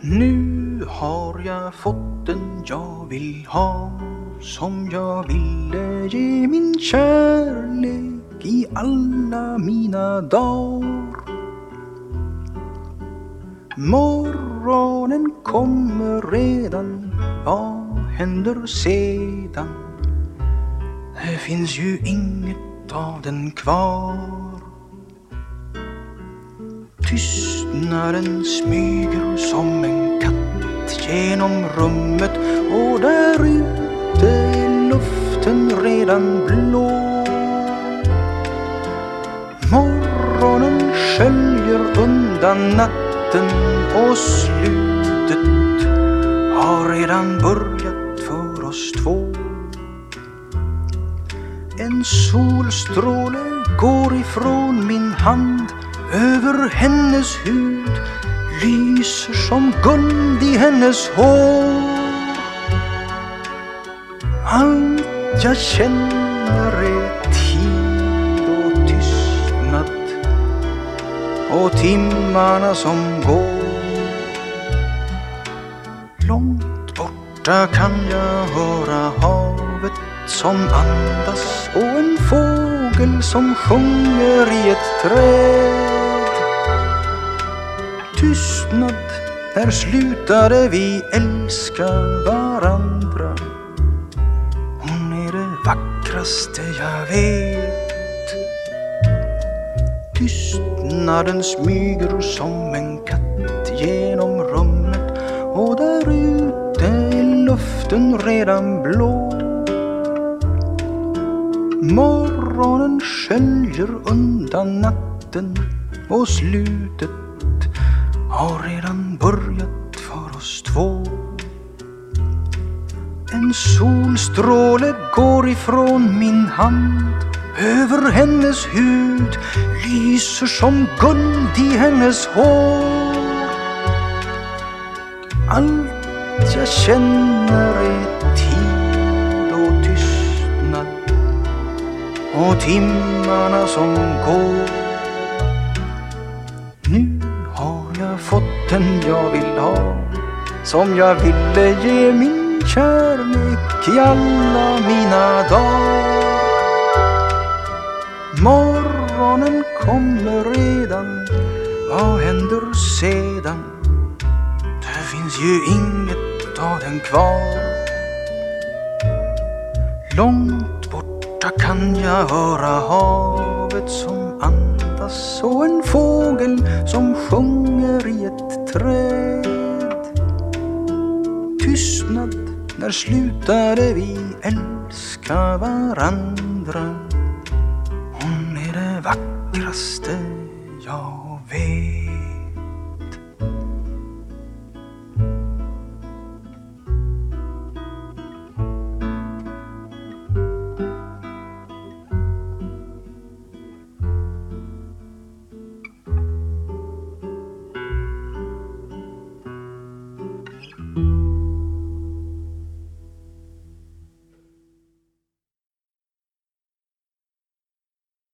Nu har jag fått den jag vill ha, som jag ville ge min kärlek i alla mina dagar. Morgonen kommer redan, vad händer sedan? Det finns ju inget av den kvar. Tystnaden smyger som en katt genom rummet, och där ute är luften redan blå. Morgonen sköljer undan natten, och slutet har redan börjat för oss två. En solstråle går ifrån min hand över hennes hud, lyser som guld i hennes hår. Allt jag känner är tid och tystnad, och timmarna som går. Långt borta kan jag höra havet som andas, och en fågel som sjunger i ett träd. Tystnad, när slutade vi älska varandra? Hon är det vackraste jag vet. Tystnaden smyger som en katt genom rummet, och där ute är luften redan blå. Morgonen sköljer undan natten, och slutet har redan börjat för oss två. En solstråle går ifrån min hand över hennes hud, lyser som guld i hennes hår. Allt jag känner är tid och tystnad, och timmarna som går. Nu har jag fått den jag vill ha, som jag ville ge min kärlek i alla mina dagar. Morgonen kommer redan, vad händer sedan? Det finns ju inget av den kvar. Långt borta kan jag höra havet som andas, och en fågel som sjunger i ett träd. Tystnad, när slutade vi älska varandra? Hon är det vackraste jag vet.